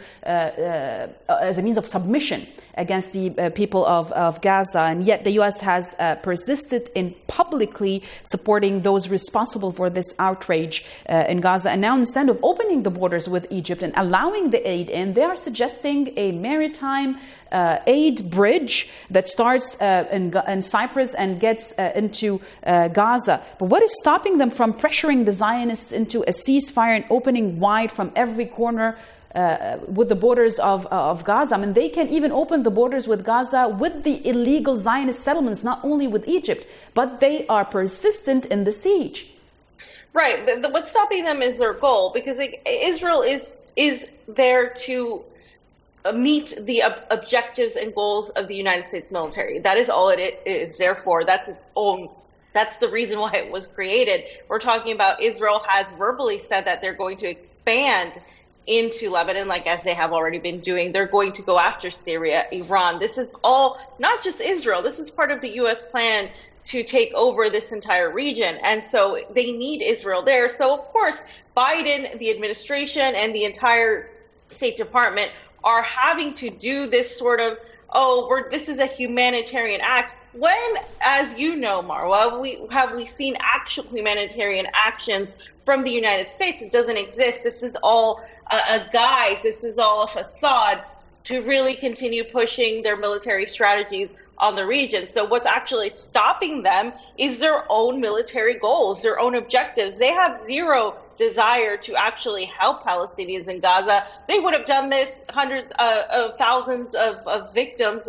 of submission against the people of Gaza, and yet the U.S. has persisted in publicly supporting those responsible for this outrage in Gaza. And now, instead of opening the borders with Egypt and allowing the aid in, they are suggesting a maritime aid bridge that starts in Cyprus and gets into Gaza. But what is stopping them from pressuring the Zionists into a ceasefire and opening wide from every corner with the borders of Gaza? I mean, they can even open the borders with Gaza with the illegal Zionist settlements, not only with Egypt, but they are persistent in the siege. Right, but what's stopping them is their goal, because Israel is there to meet the objectives and goals of the United States military. That is all it is there for. That's its own. That's the reason why it was created. We're talking about Israel has verbally said that they're going to expand into Lebanon, like as they have already been doing. They're going to go after Syria, Iran. This is all not just Israel. This is part of the U.S. plan to take over this entire region. And so they need Israel there. So, of course, Biden, the administration, and the entire State Department are having to do this sort of, this is a humanitarian act. When, as you know, Marwa, we seen actual humanitarian actions from the United States? It doesn't exist. This is all a guise. This is all a facade to really continue pushing their military strategies on the region. So what's actually stopping them is their own military goals, their own objectives. They have zero desire to actually help Palestinians in Gaza. They would have done this hundreds of thousands of victims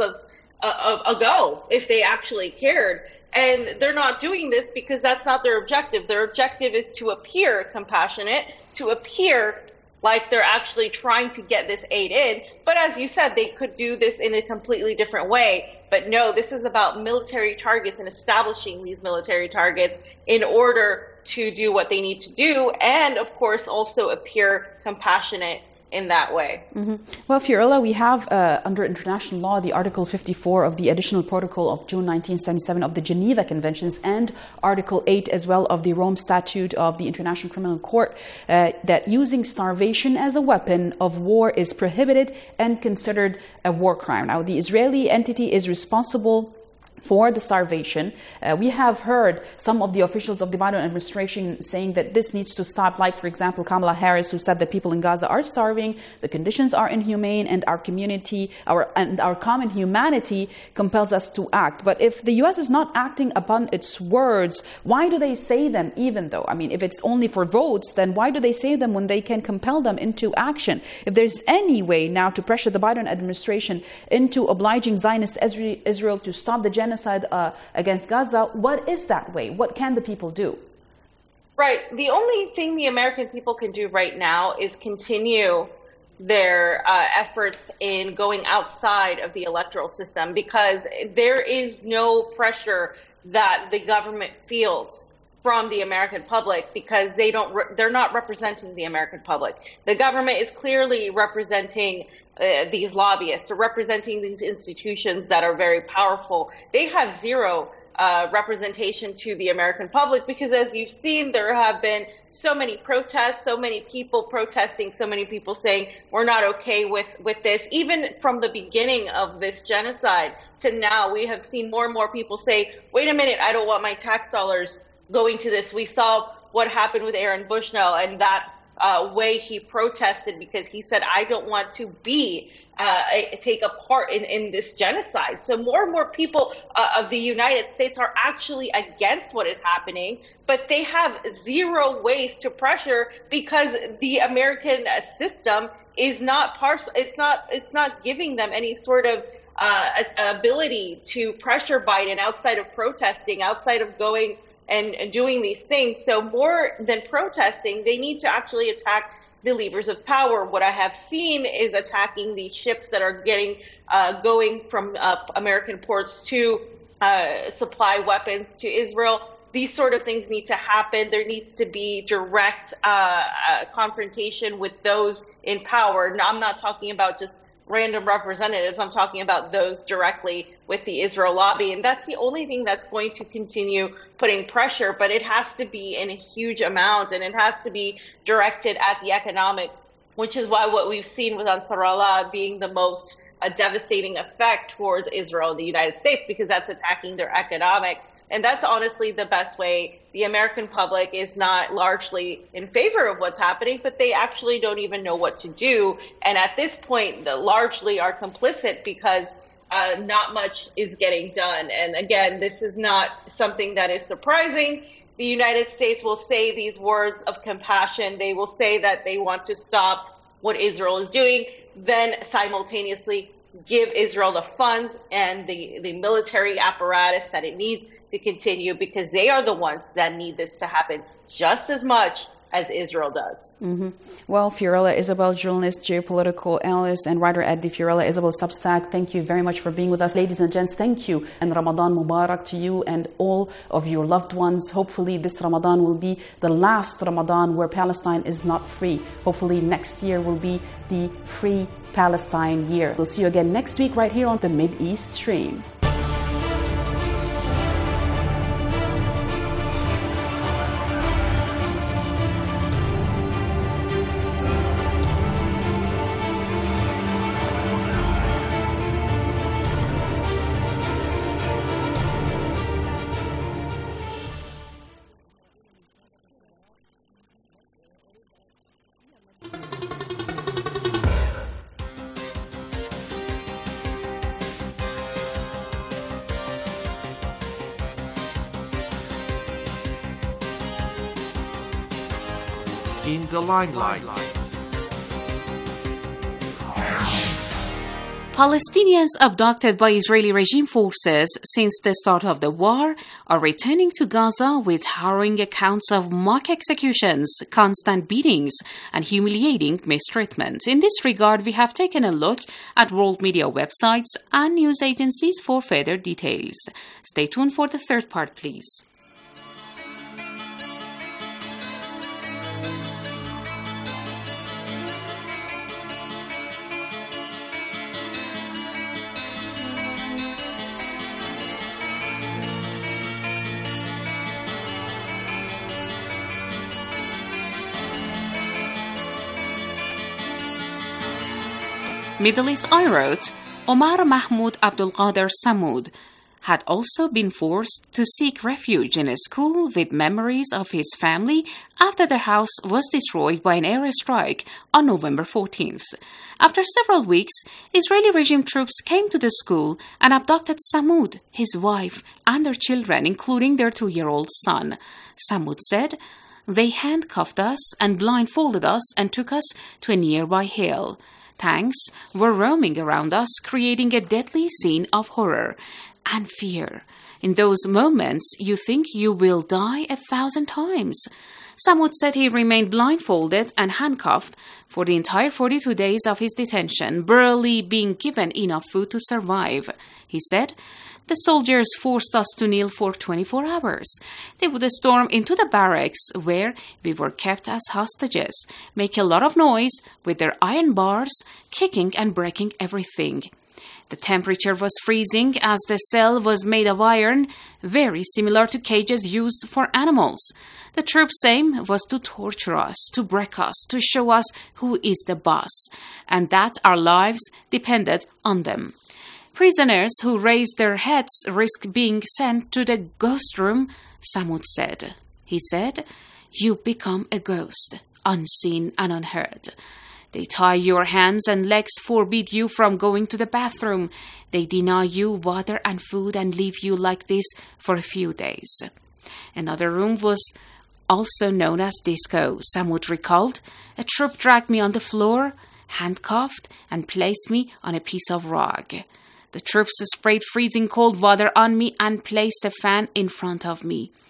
ago if they actually cared. And they're not doing this because that's not their objective. Their objective is to appear compassionate, to appear like they're actually trying to get this aid in. But as you said, they could do this in a completely different way. But no, this is about military targets and establishing these military targets in order to do what they need to do. And of course, also appear compassionate in that way. Mm-hmm. Well, Fiorella, we have under international law the Article 54 of the Additional Protocol of June 1977 of the Geneva Conventions and Article 8 as well of the Rome Statute of the International Criminal Court that using starvation as a weapon of war is prohibited and considered a war crime. Now, the Israeli entity is responsible for the starvation. We have heard some of the officials of the Biden administration saying that this needs to stop, like, for example, Kamala Harris, who said that people in Gaza are starving, the conditions are inhumane, and our community, our common humanity compels us to act. But if the U.S. is not acting upon its words, why do they say them even though? I mean, if it's only for votes, then why do they say them when they can compel them into action? If there's any way now to pressure the Biden administration into obliging Zionist Israel to stop the genocide against Gaza, what is that way? What can the people do? Right. The only thing the American people can do right now is continue their efforts in going outside of the electoral system, because there is no pressure that the government feels from the American public, because they're not representing the American public. The government is clearly representing these lobbyists, or representing these institutions that are very powerful. They have zero representation to the American public, because as you've seen, there have been so many protests, so many people protesting, so many people saying we're not okay with this. Even from the beginning of this genocide to now, we have seen more and more people say, wait a minute, I don't want my tax dollars going to this. We saw what happened with Aaron Bushnell and that way he protested, because he said, I don't want to take a part in this genocide. So more and more people of the United States are actually against what is happening, but they have zero ways to pressure, because the American system is not it's not giving them any sort of ability to pressure Biden outside of protesting, outside of going and doing these things. So more than protesting, they need to actually attack the levers of power. What I have seen is attacking the ships that are going from American ports to supply weapons to Israel. These sort of things need to happen. There needs to be direct confrontation with those in power. Now, I'm not talking about just random representatives. I'm talking about those directly with the Israel lobby. And that's the only thing that's going to continue putting pressure, but it has to be in a huge amount, and it has to be directed at the economics, which is why what we've seen with Ansar Allah being the most devastating effect towards Israel and the United States, because that's attacking their economics. And that's honestly the best way. The American public is not largely in favor of what's happening, but they actually don't even know what to do. And at this point, they largely are complicit because not much is getting done. And again, this is not something that is surprising. The United States will say these words of compassion. They will say that they want to stop what Israel is doing, then simultaneously give Israel the funds and the military apparatus that it needs to continue, because they are the ones that need this to happen just as much as Israel does. Mm-hmm. Well, Fiorella Isabel, journalist, geopolitical analyst, and writer at the Fiorella Isabel Substack, thank you very much for being with us. Ladies and gents, thank you. And Ramadan Mubarak to you and all of your loved ones. Hopefully this Ramadan will be the last Ramadan where Palestine is not free. Hopefully next year will be the free Palestine year. We'll see you again next week right here on the Mid-East Stream. In the limelight. Palestinians abducted by Israeli regime forces since the start of the war are returning to Gaza with harrowing accounts of mock executions, constant beatings, and humiliating mistreatment. In this regard, we have taken a look at world media websites and news agencies for further details. Stay tuned for the third part, please. Middle East Eye wrote, Omar Mahmoud Abdul Qadir Samoud had also been forced to seek refuge in a school with memories of his family after their house was destroyed by an airstrike on November 14th. After several weeks, Israeli regime troops came to the school and abducted Samoud, his wife, and their children, including their 2-year-old son. Samoud said, they handcuffed us and blindfolded us and took us to a nearby hill. Tanks were roaming around us, creating a deadly scene of horror and fear. In those moments, you think you will die 1,000 times. Samoud said he remained blindfolded and handcuffed for the entire 42 days of his detention, barely being given enough food to survive. He said, the soldiers forced us to kneel for 24 hours. They would storm into the barracks where we were kept as hostages, make a lot of noise with their iron bars, kicking and breaking everything. The temperature was freezing as the cell was made of iron, very similar to cages used for animals. The troops' aim was to torture us, to break us, to show us who is the boss, and that our lives depended on them. Prisoners who raised their heads risk being sent to the ghost room, Samoud said. He said, you become a ghost, unseen and unheard. They tie your hands and legs, forbid you from going to the bathroom. They deny you water and food and leave you like this for a few days. Another room was also known as disco, Samoud recalled. A troop dragged me on the floor, handcuffed, and placed me on a piece of rug. The troops sprayed freezing cold water on me and placed a fan in front of me.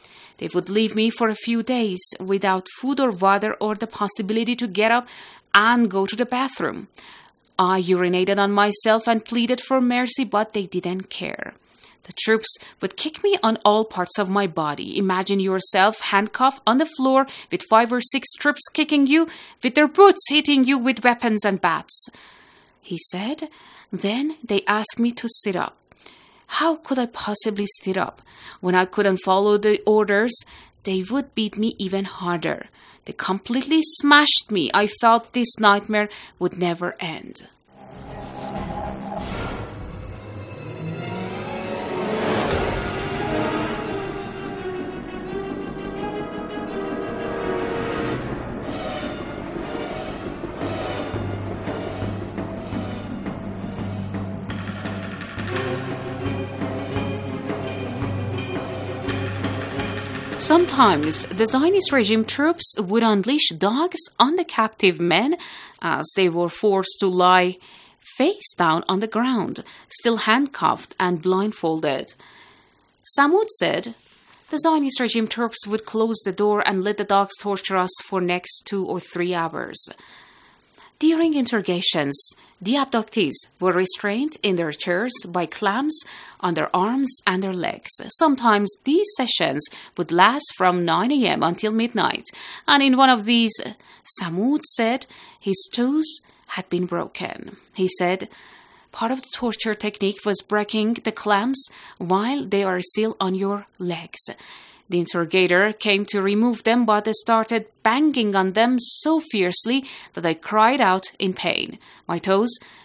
They would leave me for a few days without food or water or the possibility to get up and go to the bathroom. I urinated on myself and pleaded for mercy, but they didn't care. The troops would kick me on all parts of my body. Imagine yourself handcuffed on the floor with 5 or 6 troops kicking you, with their boots hitting you with weapons and bats. He said, then they asked me to sit up. How could I possibly sit up? When I couldn't follow the orders, they would beat me even harder. They completely smashed me. I thought this nightmare would never end. Sometimes the Zionist regime troops would unleash dogs on the captive men as they were forced to lie face down on the ground, still handcuffed and blindfolded. Samud said, the Zionist regime troops would close the door and let the dogs torture us for next 2 or 3 hours. During interrogations, the abductees were restrained in their chairs by clamps on their arms and their legs. Sometimes these sessions would last from 9 a.m. until midnight, and in one of these, Samud said his toes had been broken. He said, part of the torture technique was breaking the clamps while they are still on your legs. The interrogator came to remove them, but they started banging on them so fiercely that I cried out in pain. My toes